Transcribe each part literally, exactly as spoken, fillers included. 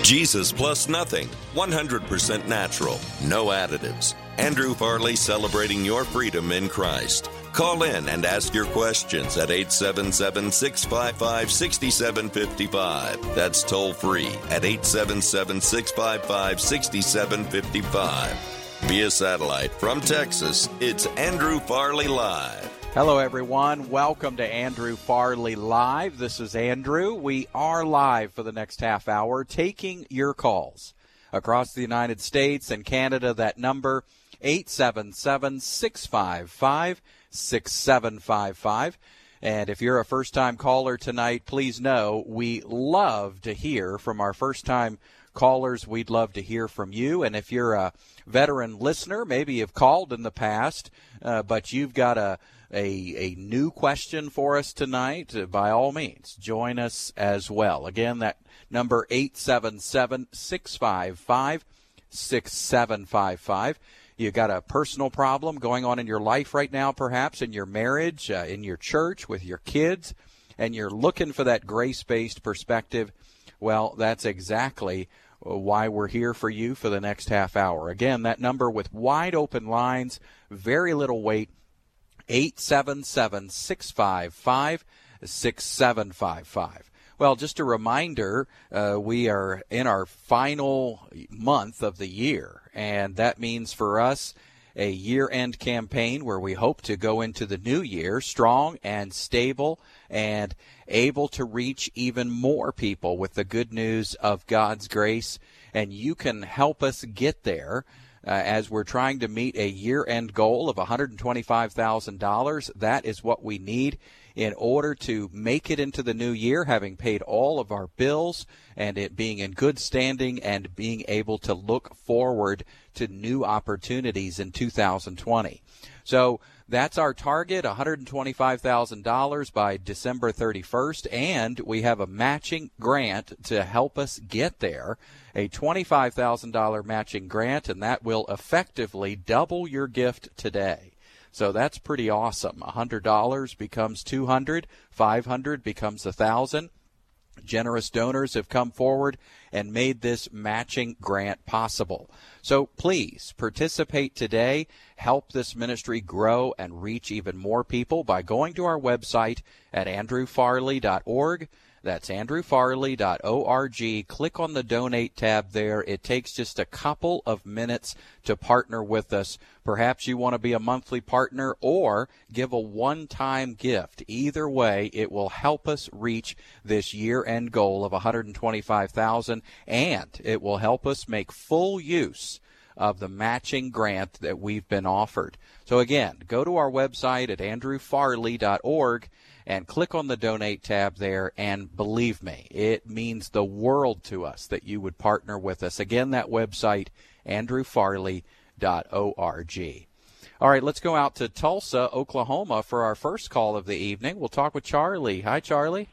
Jesus plus nothing, one hundred percent natural, no additives. Andrew Farley celebrating your freedom in Christ. Call in and ask your questions at eight seven seven, six five five, six seven five five. That's toll free at eight seven seven, six five five, six seven five five. Via satellite from Texas, it's Andrew Farley Live. Hello, everyone. Welcome to Andrew Farley Live. This is Andrew. We are live for the next half hour, taking your calls across the United States and Canada. That number, eight seven seven, six five five, six seven five five. And if you're a first-time caller tonight, please know we love to hear from our first-time callers. We'd love to hear from you. And if you're a veteran listener, maybe you've called in the past, uh, but you've got a A, a new question for us tonight, uh, by all means, join us as well. Again, that number eight seven seven, six five five, six seven five five. You got a personal problem going on in your life right now, perhaps in your marriage, uh, in your church, with your kids, and you're looking for that grace-based perspective. Well, that's exactly why we're here for you for the next half hour. Again, that number with wide open lines, very little wait, eight seven seven, six five five, six seven five five. Well, just a reminder, uh, we are in our final month of the year, and that means for us a year-end campaign where we hope to go into the new year strong and stable and able to reach even more people with the good news of God's grace. And you can help us get there. Uh, as we're trying to meet a year-end goal of one hundred twenty-five thousand dollars. That is what we need in order to make it into the new year, having paid all of our bills and it being in good standing and being able to look forward to new opportunities in two thousand twenty. So that's our target, one hundred twenty-five thousand dollars by December thirty-first, and we have a matching grant to help us get there, a twenty-five thousand dollars matching grant, and that will effectively double your gift today. So that's pretty awesome. one hundred dollars becomes two hundred dollars, five hundred dollars becomes one thousand dollars. Generous donors have come forward and made this matching grant possible. So please participate today. Help this ministry grow and reach even more people by going to our website at andrew farley dot org. That's andrew farley dot org. Click on the Donate tab there. It takes just a couple of minutes to partner with us. Perhaps you want to be a monthly partner or give a one-time gift. Either way, it will help us reach this year-end goal of one hundred twenty-five thousand dollars, and it will help us make full use of the matching grant that we've been offered. So again, go to our website at andrew farley dot org and click on the Donate tab there, and believe me, it means the world to us that you would partner with us. Again, that website, andrew farley dot org. All right, let's go out to Tulsa, Oklahoma for our first call of the evening. We'll talk with Charlie. Hi, Charlie.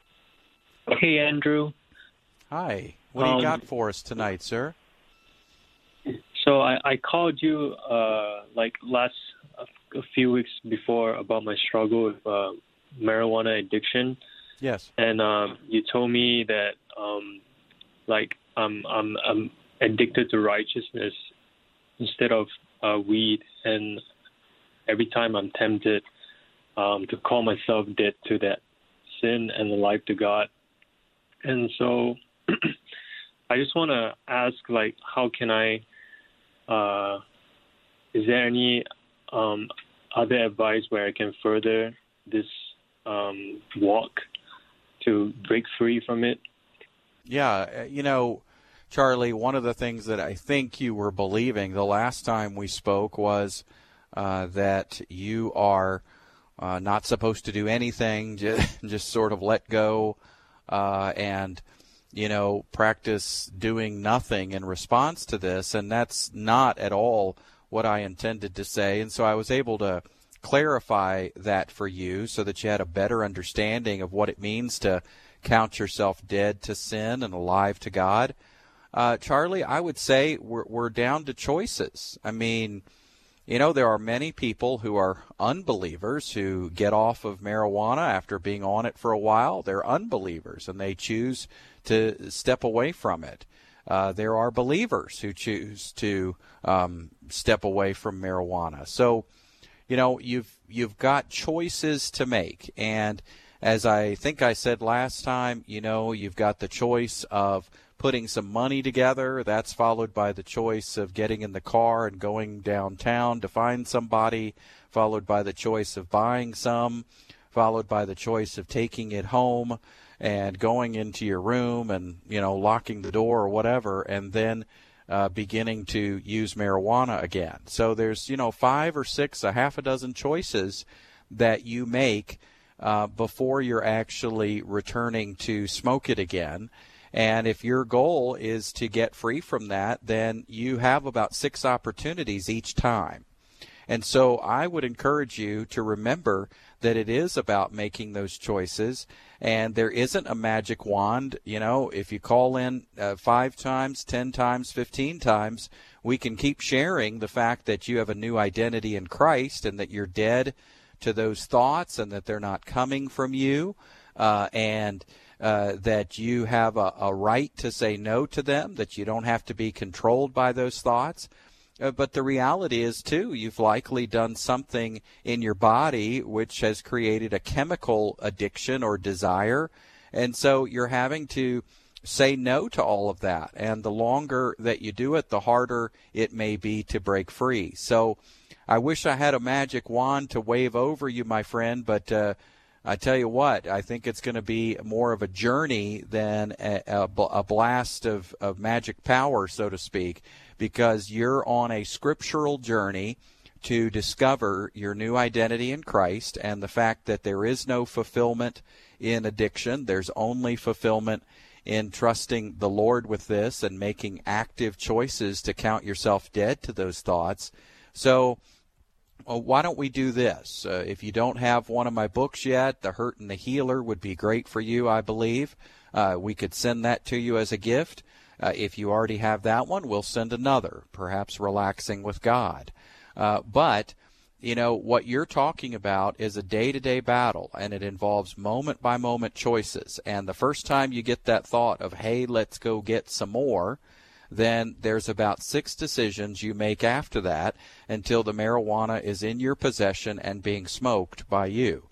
Hey, Andrew. Hi. What do you um, got for us tonight, sir? So I, I called you uh, like last a few weeks before about my struggle with uh, marijuana addiction. Yes. And um, you told me that um, like I'm I'm I'm addicted to righteousness instead of uh, weed, and every time I'm tempted um, to call myself dead to that sin and alive to God. And so I just want to ask, like, how can I? Uh, is there any um, other advice where I can further this um, walk to break free from it? Yeah, you know, Charlie, one of the things that I think you were believing the last time we spoke was uh, that you are uh, not supposed to do anything, just, just sort of let go uh, and, you know, practice doing nothing in response to this. And that's not at all what I intended to say. And so I was able to clarify that for you so that you had a better understanding of what it means to count yourself dead to sin and alive to God. Uh, Charlie, I would say we're, we're down to choices. I mean, you know, there are many people who are unbelievers who get off of marijuana after being on it for a while. They're unbelievers, and they choose to step away from it. Uh, there are believers who choose to um, step away from marijuana. So, you know, you've you've got choices to make. And as I think I said last time, you know, you've got the choice of putting some money together. That's followed by the choice of getting in the car and going downtown to find somebody, followed by the choice of buying some, followed by the choice of taking it home and going into your room and, you know, locking the door or whatever, and then uh, beginning to use marijuana again. So there's, you know, five or six, a half a dozen choices that you make uh, before you're actually returning to smoke it again. And if your goal is to get free from that, then you have about six opportunities each time. And so I would encourage you to remember that it is about making those choices, and there isn't a magic wand. You know, if you call in uh, five times, ten times, fifteen times, we can keep sharing the fact that you have a new identity in Christ and that you're dead to those thoughts and that they're not coming from you, uh, and Uh, that you have a, a right to say no to them, that you don't have to be controlled by those thoughts. Uh, but the reality is, too, you've likely done something in your body which has created a chemical addiction or desire. And so you're having to say no to all of that. And the longer that you do it, the harder it may be to break free. So I wish I had a magic wand to wave over you, my friend, but uh, I tell you what, I think it's going to be more of a journey than a, a, a blast of, of magic power, so to speak, because you're on a scriptural journey to discover your new identity in Christ and the fact that there is no fulfillment in addiction. There's only fulfillment in trusting the Lord with this and making active choices to count yourself dead to those thoughts. So, well, why don't we do this? Uh, if you don't have one of my books yet, The Hurt and the Healer would be great for you, I believe. Uh, we could send that to you as a gift. Uh, if you already have that one, we'll send another, perhaps Relaxing with God. Uh, but, you know, what you're talking about is a day-to-day battle, and it involves moment-by-moment choices. And the first time you get that thought of, hey, let's go get some more, then there's about six decisions you make after that until the marijuana is in your possession and being smoked by you.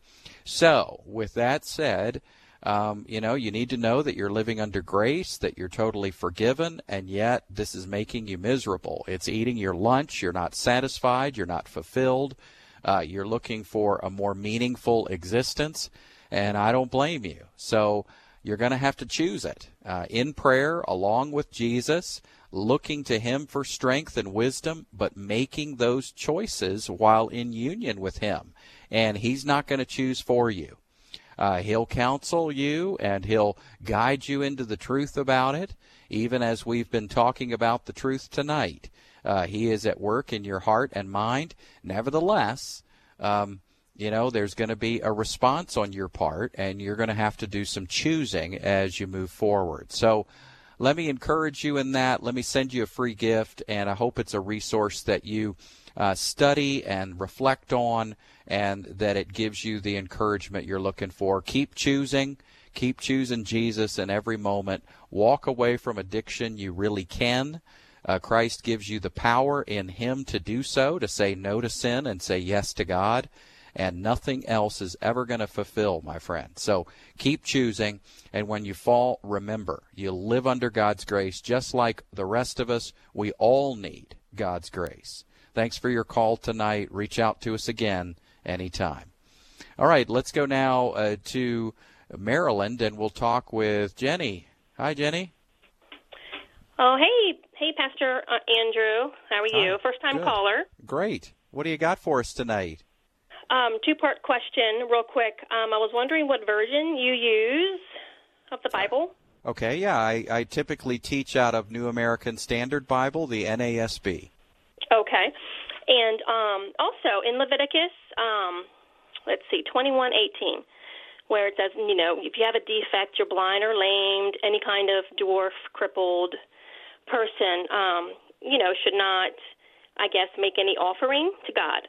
So, with that said, um, you know, you need to know that you're living under grace, that you're totally forgiven, and yet this is making you miserable. It's eating your lunch. You're not satisfied. You're not fulfilled. Uh, you're looking for a more meaningful existence, and I don't blame you. So, you're going to have to choose it uh, in prayer along with Jesus, looking to him for strength and wisdom, but making those choices while in union with him. And he's not going to choose for you. Uh, he'll counsel you, and he'll guide you into the truth about it, even as we've been talking about the truth tonight. Uh, he is at work in your heart and mind. Nevertheless, um, you know, there's going to be a response on your part, and you're going to have to do some choosing as you move forward. So let me encourage you in that. Let me send you a free gift, and I hope it's a resource that you uh, study and reflect on, and that it gives you the encouragement you're looking for. Keep choosing. Keep choosing Jesus in every moment. Walk away from addiction. You really can. Uh, Christ gives you the power in him to do so, to say no to sin and say yes to God. And nothing else is ever going to fulfill, my friend. So keep choosing, and when you fall, remember, you live under God's grace just like the rest of us. We all need God's grace. Thanks for your call tonight. Reach out to us again anytime. All right, let's go now uh, to Maryland, and we'll talk with Jenny. Hi, Jenny. Oh, hey. Hey, Pastor uh, Andrew. How are you? Hi. First-time Good. caller. Great. What do you got for us tonight? Um, two-part question, real quick. Um, I was wondering what version you use of the Bible. Okay, yeah, I, I typically teach out of New American Standard Bible, the N A S B. Okay. And um, also in Leviticus, um, let's see, twenty-one eighteen, where it says, you know, if you have a defect, you're blind or lamed, any kind of dwarf, crippled person, um, you know, should not I guess, make any offering to God.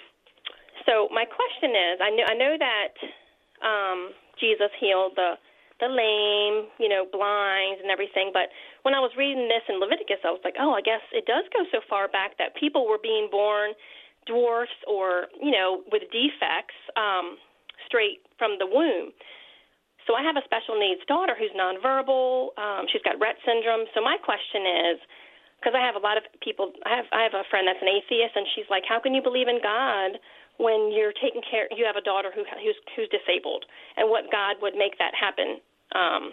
So my question is, I know I know that um, Jesus healed the the lame, you know, blind and everything, but when I was reading this in Leviticus, I was like, oh, I guess it does go so far back that people were being born dwarfs or, you know, with defects um, straight from the womb. So I have a special needs daughter who's nonverbal. Um, she's got Rett syndrome. So my question is, because I have a lot of people, I have I have a friend that's an atheist, and she's like, how can you believe in God when you're taking care, you have a daughter who who's who's disabled, and what God would make that happen, um,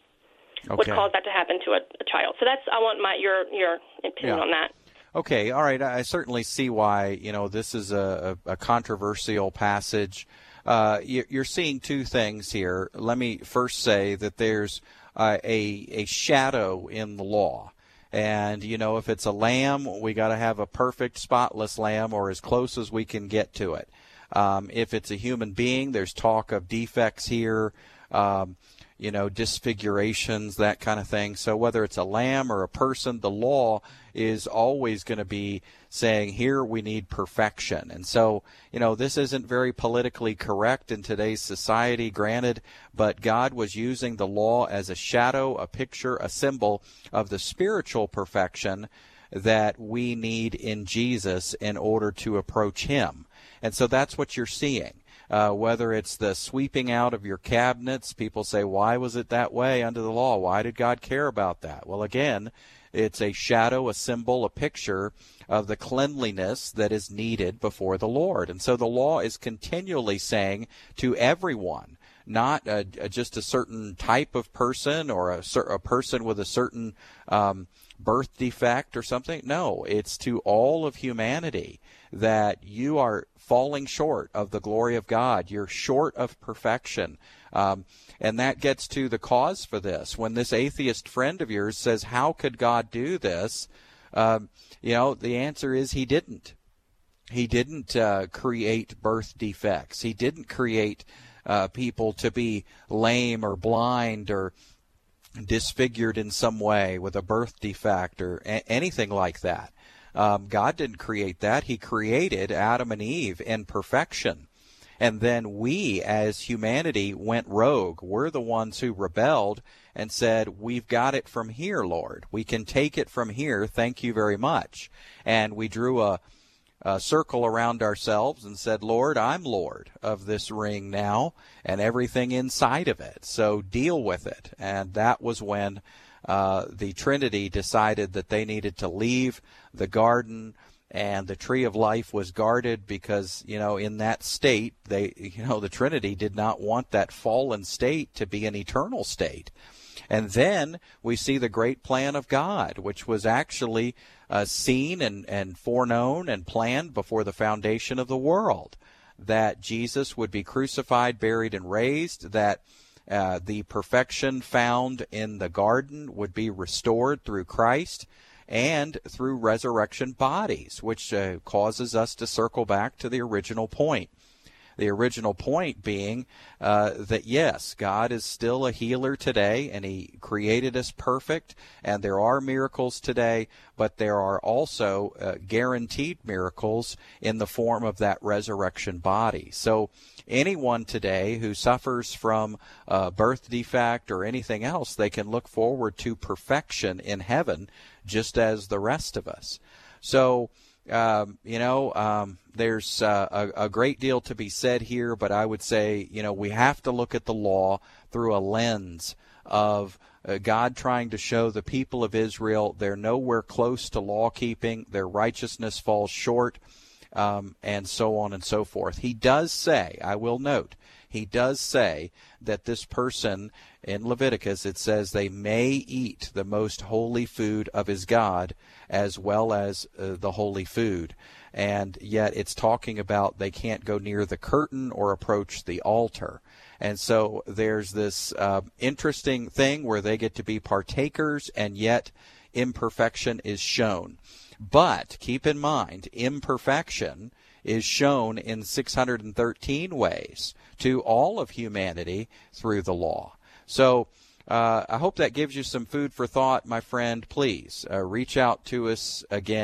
okay. would cause that to happen to a, a child. So that's, I want my your your opinion yeah. on that. Okay, all right. I certainly see why, you know, this is a, a controversial passage. Uh, you're seeing two things here. Let me first say that there's uh, a a shadow in the law. And, you know, if it's a lamb, we got to have a perfect, spotless lamb or as close as we can get to it. Um, if it's a human being, there's talk of defects here, um, you know, disfigurations, that kind of thing. So whether it's a lamb or a person, the law is always going to be saying, here we need perfection. And so, you know, this isn't very politically correct in today's society, granted, but God was using the law as a shadow, a picture, a symbol of the spiritual perfection that we need in Jesus in order to approach him. And so that's what you're seeing. Uh, whether it's the sweeping out of your cabinets, people say, why was it that way under the law? Why did God care about that? Well, again, it's a shadow, a symbol, a picture of the cleanliness that is needed before the Lord. And so the law is continually saying to everyone, not a, a, just a certain type of person or a, a person with a certain um, birth defect or something. No, it's to all of humanity that you are falling short of the glory of God. You're short of perfection. Um, and that gets to the cause for this. When this atheist friend of yours says, how could God do this? Um, you know, the answer is he didn't. He didn't uh, create birth defects. He didn't create uh, people to be lame or blind or disfigured in some way with a birth defect or a- anything like that. Um, God didn't create that. He created Adam and Eve in perfection. And then we, as humanity, went rogue. We're the ones who rebelled and said, we've got it from here, Lord. We can take it from here. Thank you very much. And we drew a, a circle around ourselves and said, Lord, I'm Lord of this ring now and everything inside of it. So deal with it. And that was when Uh, the Trinity decided that they needed to leave the garden, and the tree of life was guarded because, you know, in that state, they, you know, the Trinity did not want that fallen state to be an eternal state. And then we see the great plan of God, which was actually uh, seen and, and foreknown and planned before the foundation of the world, that Jesus would be crucified, buried, and raised, that Uh, the perfection found in the garden would be restored through Christ and through resurrection bodies, which uh, causes us to circle back to the original point. The original point being uh, that, yes, God is still a healer today, and he created us perfect, and there are miracles today, but there are also uh, guaranteed miracles in the form of that resurrection body. So anyone today who suffers from a birth defect or anything else, they can look forward to perfection in heaven just as the rest of us. So, um, you know, um, there's uh, a, a great deal to be said here, but I would say, you know, we have to look at the law through a lens of uh, God trying to show the people of Israel they're nowhere close to law keeping, their righteousness falls short. Um, and so on and so forth. He does say, I will note, he does say that this person in Leviticus, it says they may eat the most holy food of his God as well as uh, the holy food. And yet it's talking about they can't go near the curtain or approach the altar. And so there's this uh, interesting thing where they get to be partakers, and yet imperfection is shown. But keep in mind, imperfection is shown in six hundred thirteen ways to all of humanity through the law. So uh, I hope that gives you some food for thought, my friend. Please uh, reach out to us again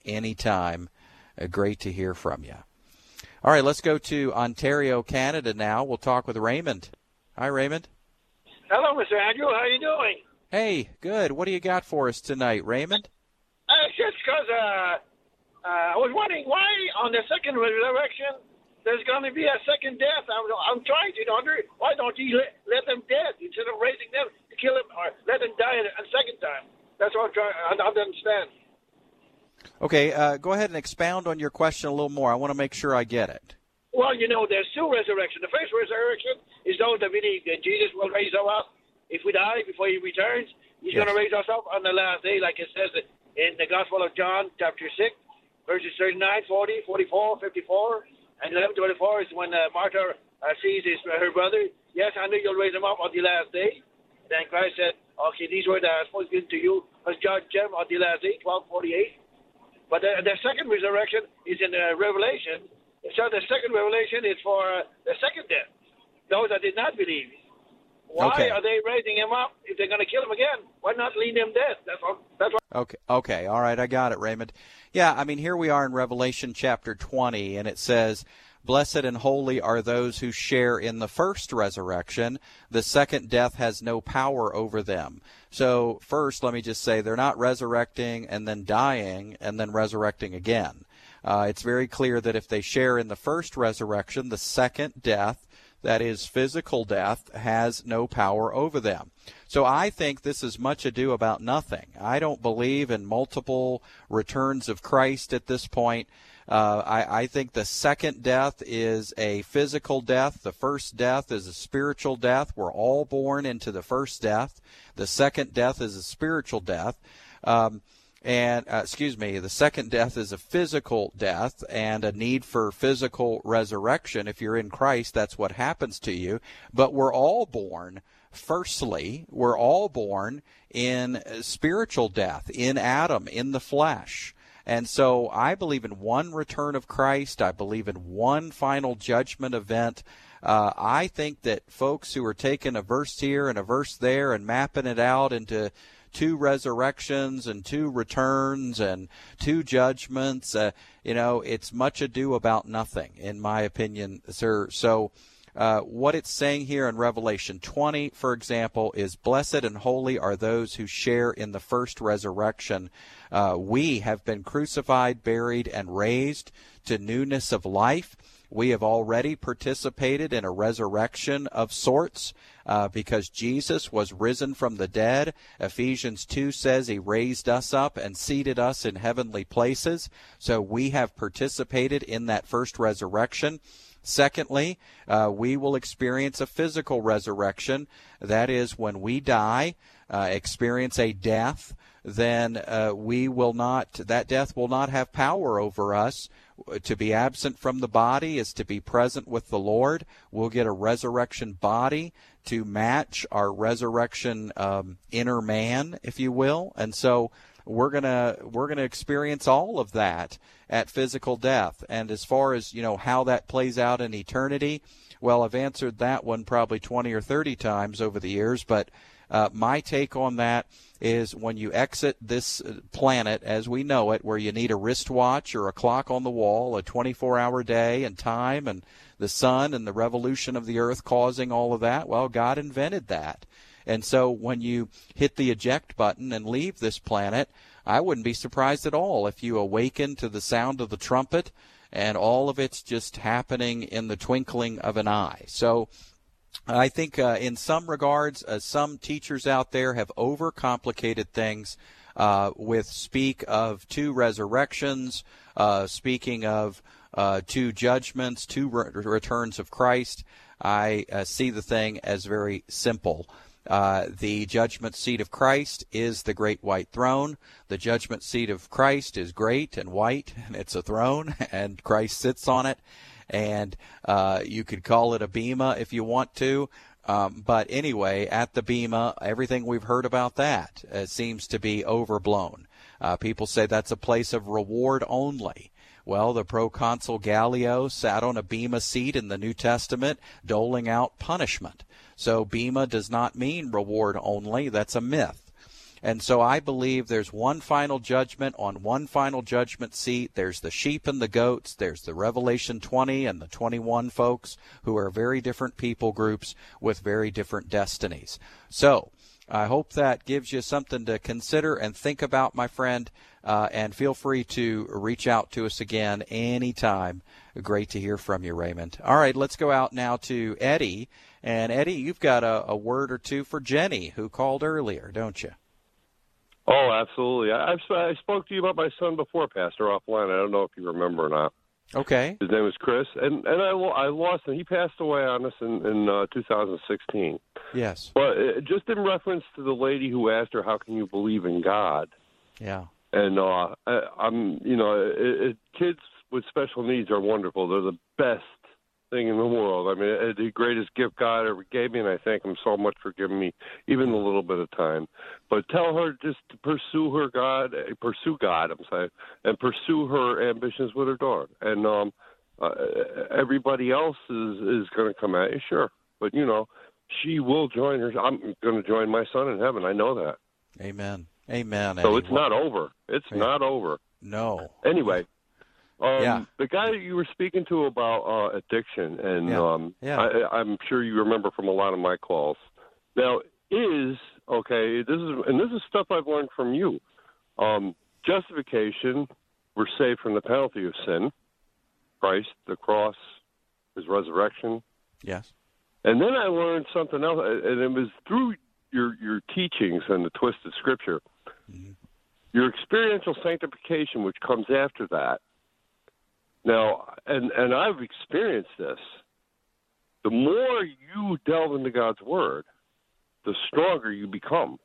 anytime. Uh, great to hear from you. All right, let's go to Ontario, Canada now. We'll talk with Raymond. Hi, Raymond. Hello, Mister Andrew. How are you doing? Hey, good. What do you got for us tonight, Raymond? Uh, it's just because uh, uh, I was wondering why on the second resurrection there's going to be a second death. I'm, I'm trying to wonder why don't you let, let them dead instead of raising them to kill them or let them die a, a second time? That's what I'm trying I don't understand. Okay, uh, go ahead and expound on your question a little more. I want to make sure I get it. Well, you know, there's two resurrections. The first resurrection is those that believe that Jesus will raise us up. If we die before he returns, he's yes. going to raise us up on the last day, like it says in the Gospel of John, chapter six, verses thirty-nine, forty, forty-four, fifty-four, and eleven twenty-four is when uh, Martha uh, sees his, uh, her brother. Yes, I knew you'll raise him up on the last day. Then Christ said, okay, these words that I spoke to you was judged them on the last day, twelve forty-eight. But the, the second resurrection is in uh, Revelation. So the second revelation is for uh, the second death. Those that did not believe. Why okay. are they raising him up if they're going to kill him again? Why not leave him dead? That's all. That's what. Okay. Okay. All right. I got it, Raymond. Yeah. I mean, here we are in Revelation chapter twenty, and it says, "Blessed and holy are those who share in the first resurrection. The second death has no power over them." So first, let me just say they're not resurrecting and then dying and then resurrecting again. Uh, it's very clear that if they share in the first resurrection, the second death, that is physical death, has no power over them. So I think this is much ado about nothing. I don't believe in multiple returns of Christ at this point. Uh, I, I think the second death is a physical death. The first death is a spiritual death. We're all born into the first death. The second death is a spiritual death. Um, And, uh, excuse me, the second death is a physical death and a need for physical resurrection. If you're in Christ, that's what happens to you. But we're all born, firstly, we're all born in spiritual death, in Adam, in the flesh. And so I believe in one return of Christ. I believe in one final judgment event. Uh, I think that folks who are taking a verse here and a verse there and mapping it out into two resurrections and two returns and two judgments, uh, you know, it's much ado about nothing, in my opinion, sir. So uh, what it's saying here in Revelation twenty, for example, is blessed and holy are those who share in the first resurrection. Uh, we have been crucified, buried, and raised to newness of life. We have already participated in a resurrection of sorts uh, because Jesus was risen from the dead. Ephesians two says he raised us up and seated us in heavenly places. So we have participated in that first resurrection. Secondly, uh, we will experience a physical resurrection. That is, when we die, uh, experience a death, then uh, we will not, that death will not have power over us. To be absent from the body is to be present with the Lord. We'll get a resurrection body to match our resurrection um, inner man, if you will. And so we're gonna we're gonna experience all of that at physical death. And as far as, you know, how that plays out in eternity, well, I've answered that one probably twenty or thirty times over the years, but uh, my take on that is when you exit this planet as we know it, where you need a wristwatch or a clock on the wall, a twenty-four hour day and time and the sun and the revolution of the earth causing all of that, well, God invented that. And so when you hit the eject button and leave this planet, I wouldn't be surprised at all if you awaken to the sound of the trumpet and all of it's just happening in the twinkling of an eye. So I think uh, in some regards, uh, some teachers out there have overcomplicated things uh, with speak of two resurrections, uh, speaking of uh, two judgments, two re- returns of Christ. I uh, see the thing as very simple. Uh, the judgment seat of Christ is the great white throne. The judgment seat of Christ is great and white, and it's a throne, and Christ sits on it. And uh, you could call it a bema if you want to. Um, but anyway, at the bema, everything we've heard about that uh, seems to be overblown. Uh, people say that's a place of reward only. Well, the proconsul Gallio sat on a bema seat in the New Testament doling out punishment. So bema does not mean reward only. That's a myth. And so I believe there's one final judgment on one final judgment seat. There's the sheep and the goats. There's the Revelation twenty and the twenty-one folks who are very different people groups with very different destinies. So I hope that gives you something to consider and think about, my friend, uh, and feel free to reach out to us again anytime. Great to hear from you, Raymond. All right, let's go out now to Eddie. And, Eddie, you've got a, a word or two for Jenny, who called earlier, don't you? Oh, absolutely. I, I've, I spoke to you about my son before, Pastor, offline. I don't know if you remember or not. Okay. His name is Chris, and and I, I lost him. He passed away on us in, in uh, two thousand sixteen. Yes. But uh, just in reference to the lady who asked her, how can you believe in God? Yeah. And uh, I, I'm, you know, it, it, kids with special needs are wonderful. They're the best thing in the world. I mean, it, the greatest gift God ever gave me, and I thank him so much for giving me even a little bit of time. But tell her just to pursue her God, pursue God, I'm sorry, and pursue her ambitions with her daughter. And um, uh, everybody else is, is going to come at you, sure. But, you know, she will join her. I'm going to join my son in heaven. I know that. Amen. Amen. So Eddie. it's not over. It's yeah. not over. No. Anyway. Um, yeah. The guy that you were speaking to about uh, addiction, and yeah. Um, yeah. I, I'm sure you remember from a lot of my calls. Now, is, okay, this is, and this is stuff I've learned from you. Um, justification, we're saved from the penalty of sin. Christ, the cross, his resurrection. Yes. And then I learned something else, and it was through your, your teachings and the twisted scripture. Mm-hmm. Your experiential sanctification, which comes after that. Now, and, and I've experienced this. The more you delve into God's Word, the stronger you become.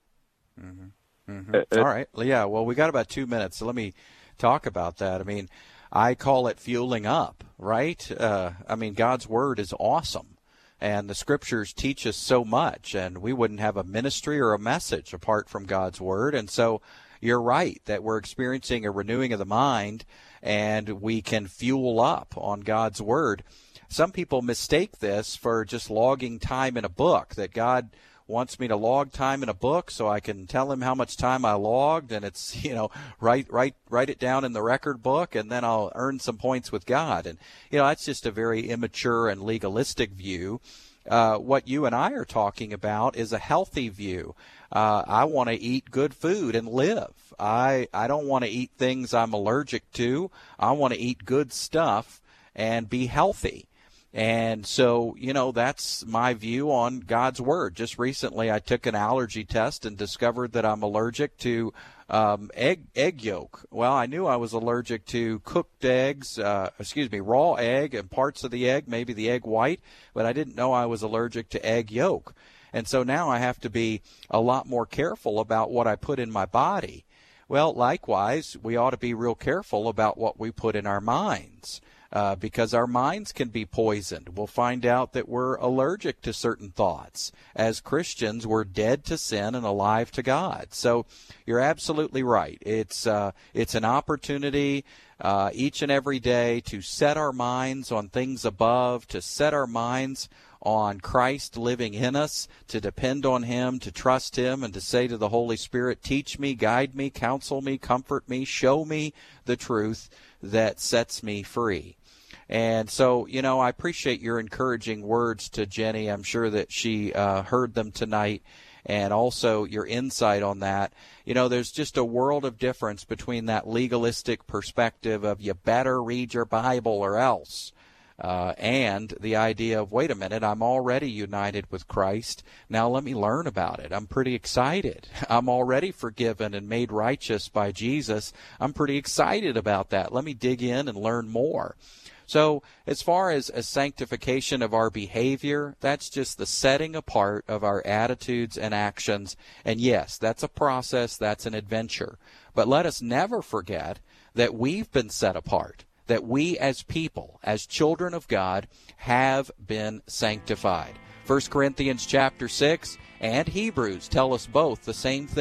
Mm-hmm. Mm-hmm. And, All right. Yeah, well, we got about two minutes, so let me talk about that. I mean, I call it fueling up, right? Uh, I mean, God's Word is awesome, and the Scriptures teach us so much, and we wouldn't have a ministry or a message apart from God's Word. And so you're right that we're experiencing a renewing of the mind, and we can fuel up on God's Word. Some people mistake this for just logging time in a book, that God wants me to log time in a book so I can tell him how much time I logged, and it's, you know, write write write it down in the record book, and then I'll earn some points with God. And, you know, that's just a very immature and legalistic view. Uh, what you and I are talking about is a healthy view. Uh, I want to eat good food and live. I, I don't want to eat things I'm allergic to. I want to eat good stuff and be healthy. And so, you know, that's my view on God's Word. Just recently I took an allergy test and discovered that I'm allergic to um, egg egg yolk. Well, I knew I was allergic to cooked eggs, uh, excuse me, raw egg and parts of the egg, maybe the egg white, but I didn't know I was allergic to egg yolk. And so now I have to be a lot more careful about what I put in my body. Well, likewise, we ought to be real careful about what we put in our minds. Uh, because our minds can be poisoned. We'll find out that we're allergic to certain thoughts. As Christians, we're dead to sin and alive to God. So you're absolutely right. It's uh, it's an opportunity uh, each and every day to set our minds on things above, to set our minds on Christ living in us, to depend on him, to trust him, and to say to the Holy Spirit, teach me, guide me, counsel me, comfort me, show me the truth that sets me free. And so, you know, I appreciate your encouraging words to Jenny. I'm sure that she uh, heard them tonight, and also your insight on that. You know, there's just a world of difference between that legalistic perspective of you better read your Bible or else, uh, and the idea of, wait a minute, I'm already united with Christ. Now let me learn about it. I'm pretty excited. I'm already forgiven and made righteous by Jesus. I'm pretty excited about that. Let me dig in and learn more. So as far as a sanctification of our behavior, that's just the setting apart of our attitudes and actions. And yes, that's a process, that's an adventure. But let us never forget that we've been set apart, that we as people, as children of God, have been sanctified. First Corinthians chapter six and Hebrews tell us both the same thing.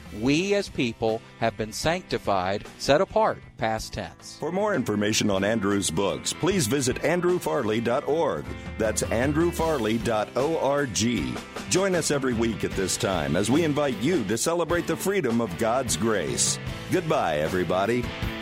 We as people have been sanctified, set apart, past tense. For more information on Andrew's books, please visit andrew farley dot org. That's andrew farley dot org. Join us every week at this time as we invite you to celebrate the freedom of God's grace. Goodbye, everybody.